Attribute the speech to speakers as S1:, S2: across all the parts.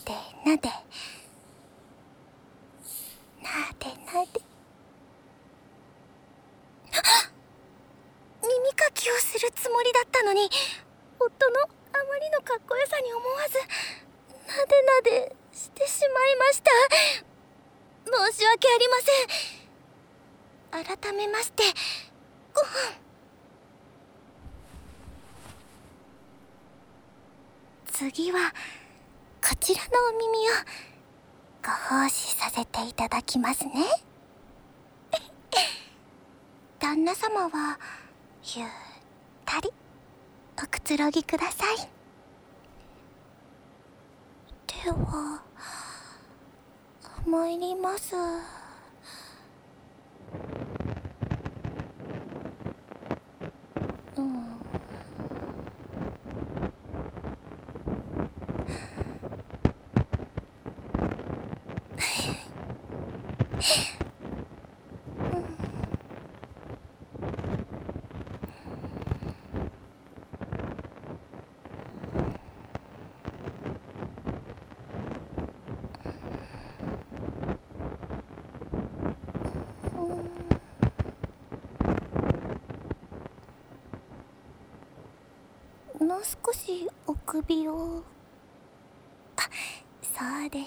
S1: でなで耳かきをするつもりだったのに、夫のあまりのかっこよさに思わずなでなでしてしまいました。申し訳ありません。改めまして次はこちらのお耳をご奉仕させていただきますね。旦那様はゆったりおくつろぎください。では参ります。もう少しお首を。そうです。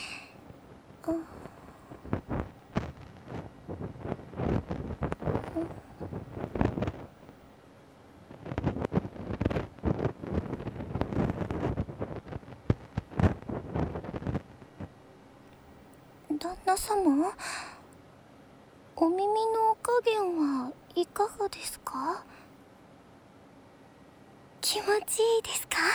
S1: 旦那様、お耳のお加減はいかがですか？気持ちいいですか？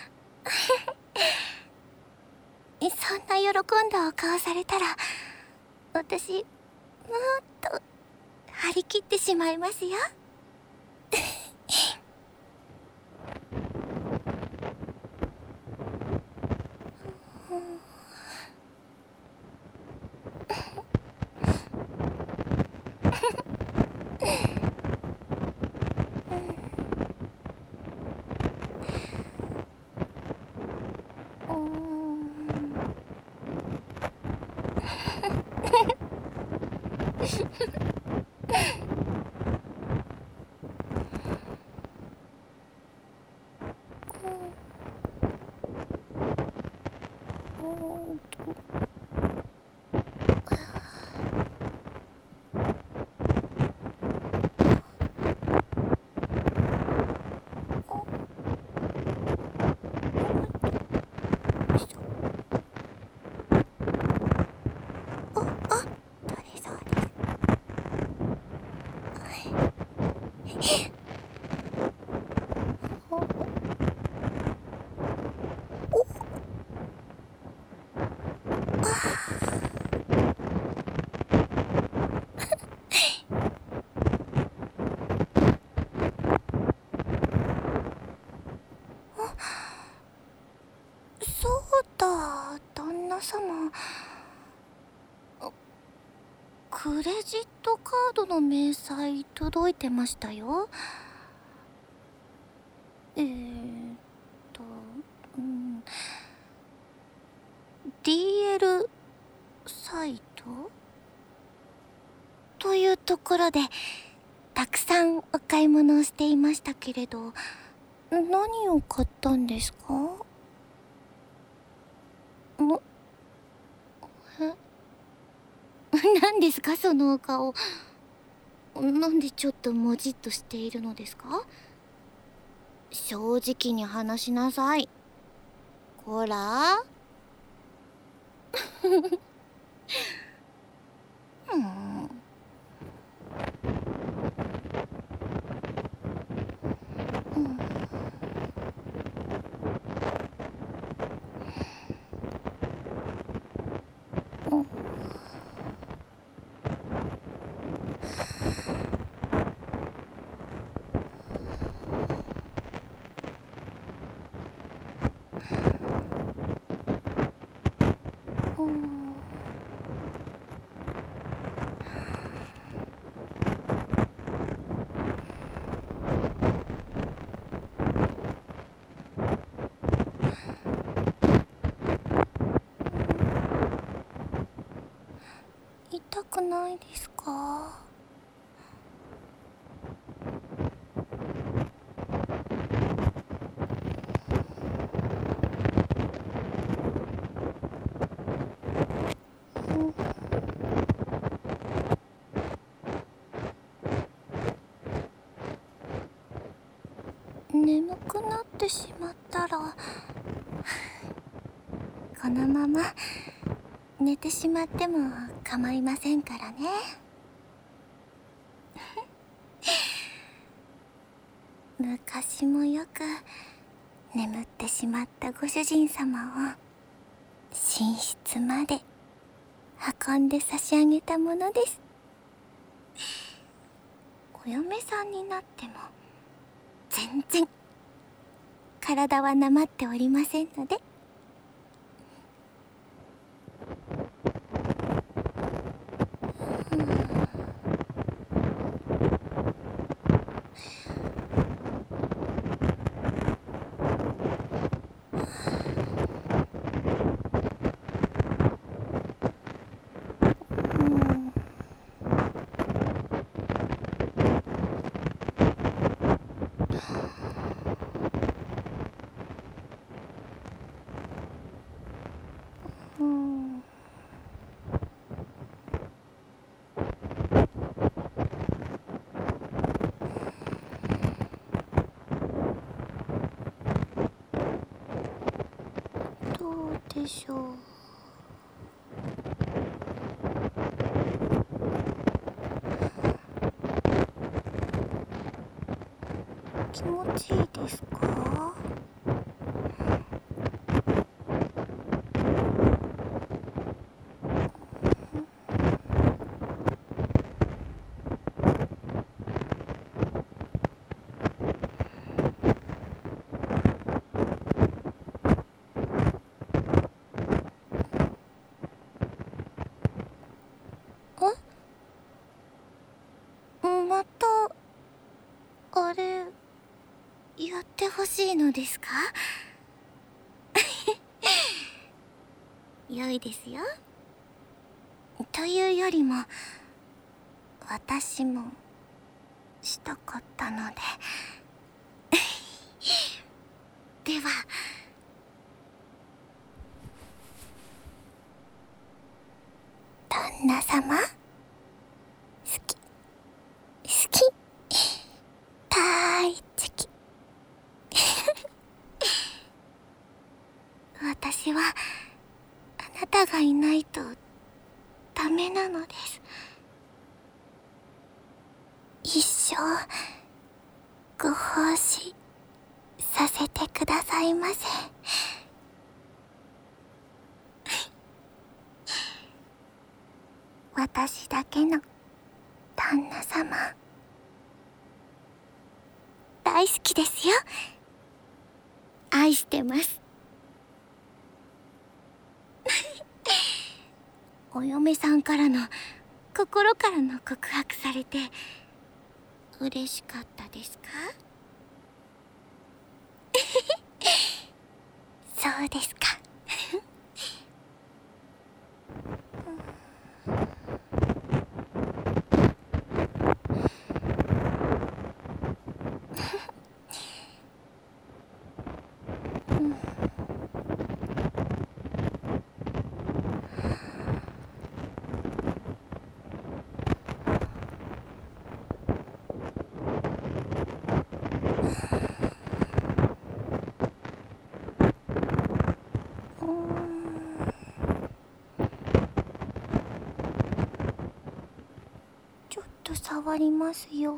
S1: そんな喜んだお顔されたら、私もっと張り切ってしまいますよ。そうだ、旦那様。クレジットカードの明細届いてましたよ。DL サイトというところでたくさんお買い物をしていましたけれど、何を買ったんですか？何ですかそのお顔。なんでちょっともじっとしているのですか？正直に話しなさい。こらくないですか？眠くなってしまったらこのまま寝てしまっても構いませんからね。昔もよく眠ってしまったご主人様を寝室まで運んで差し上げたものです。お嫁さんになっても全然体はなまっておりませんので。どうでしょう。気持ちいいですか？またあれやってほしいのですか？良いですよ。というよりも私もしたかったのででは旦那様、好き大好き私はあなたがいないとダメなのです。一生ご奉仕させてくださいませ。私だけの旦那様、大好きですよ。愛してますお嫁さんからの心からの告白されて嬉しかったですか？そうですかちょっと触りますよ。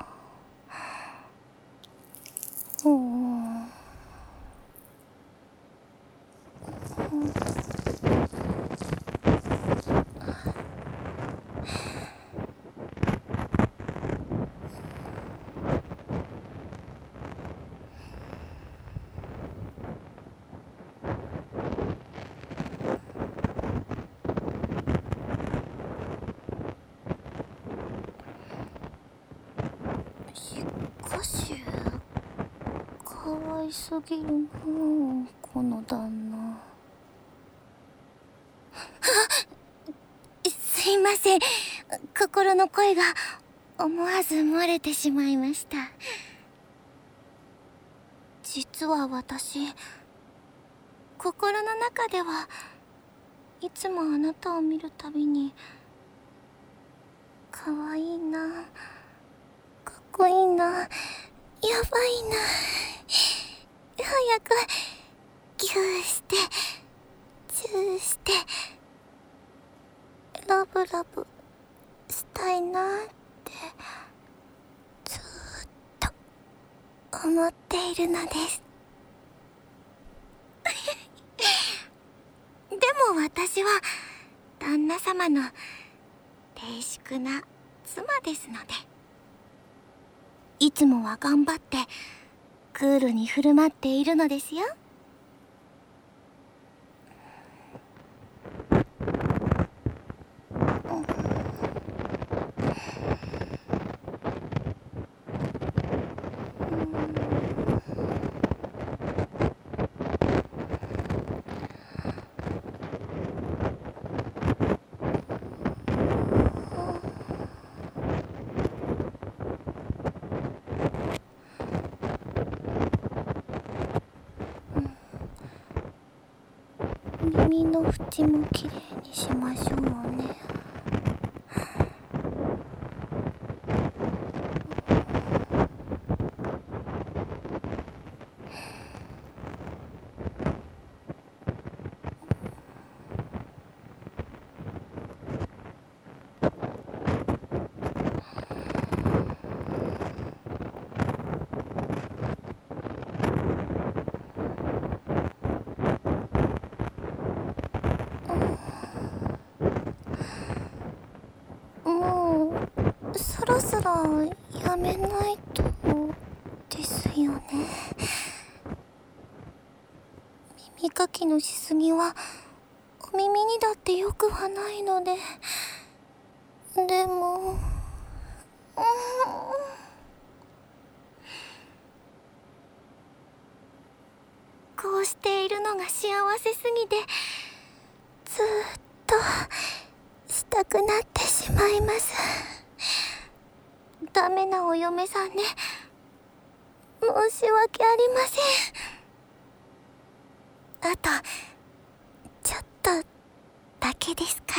S1: しかしかわいすぎるなあ、この旦那。すいまません。心の声が思わず漏れてしまいました。実は私、心の中ではいつもあなたを見るたびに可愛いな、かっこいいな、やばいな、早くギューしてチューしてラブラブしたいなってずーっと思っているのです。でも私は旦那様の静粛な妻ですので、いつもは頑張ってクールに振る舞っているのですよ。耳の縁もきれいにしましょうね。もうそろそろやめないとですよね。耳かきのしすぎはお耳にだってよくはないので。でもこうしているのが幸せすぎてずーっとしたくなってしまいます。ダメなお嫁さんね、申し訳ありません。あとちょっとだけですから。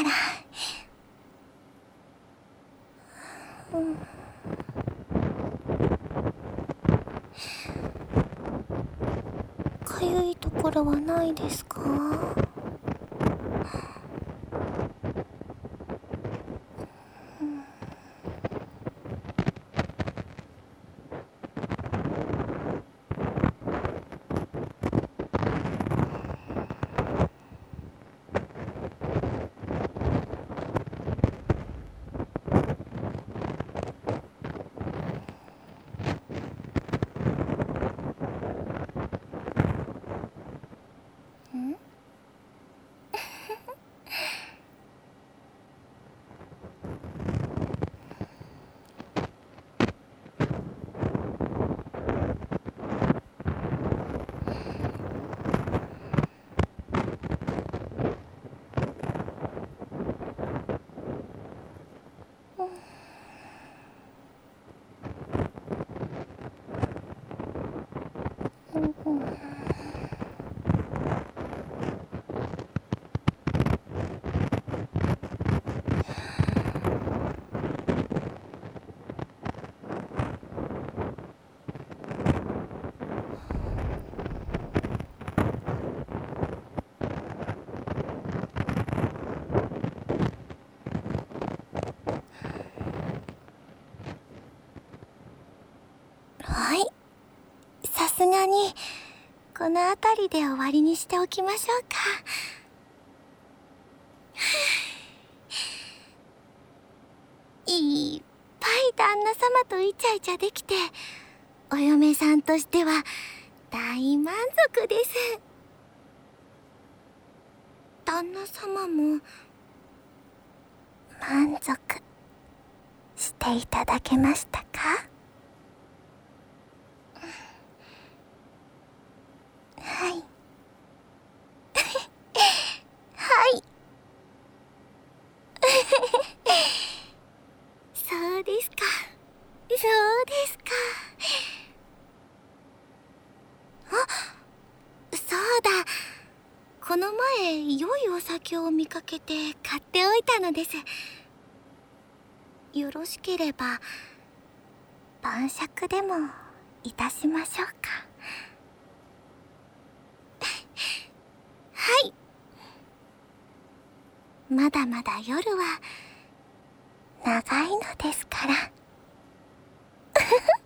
S1: かゆいところはないですか？はい、さすがにこの辺りで終わりにしておきましょうか。いっぱい旦那様とイチャイチャできて、お嫁さんとしては大満足です。旦那様も満足していただけましたか？はい。はい。 前良いお酒を見かけて買っておいたのです。よろしければ晩酌でもいたしましょうか。はい。まだまだ夜は長いのですから。